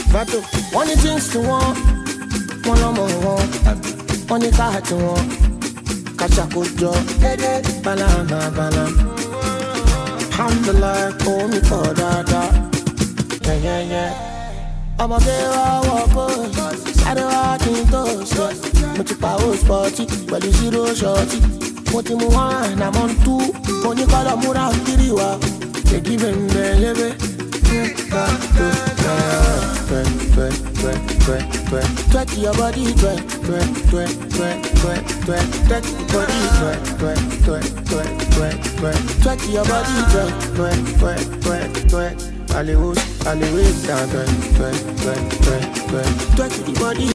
Vato, one things to want, one more one, one car to want, Kachakujo, Balama, Balam. Alhamdulillah, call me for that. Yeah. I'm a girl, walk on. I don't want to toast. But you power sporty, but you zero shorty. What you want, I'm on two. When you call a mura, Kiriwa, they give him baby. Twerk your body, twerk your body, twerk. Hollywood, down, twerk your body.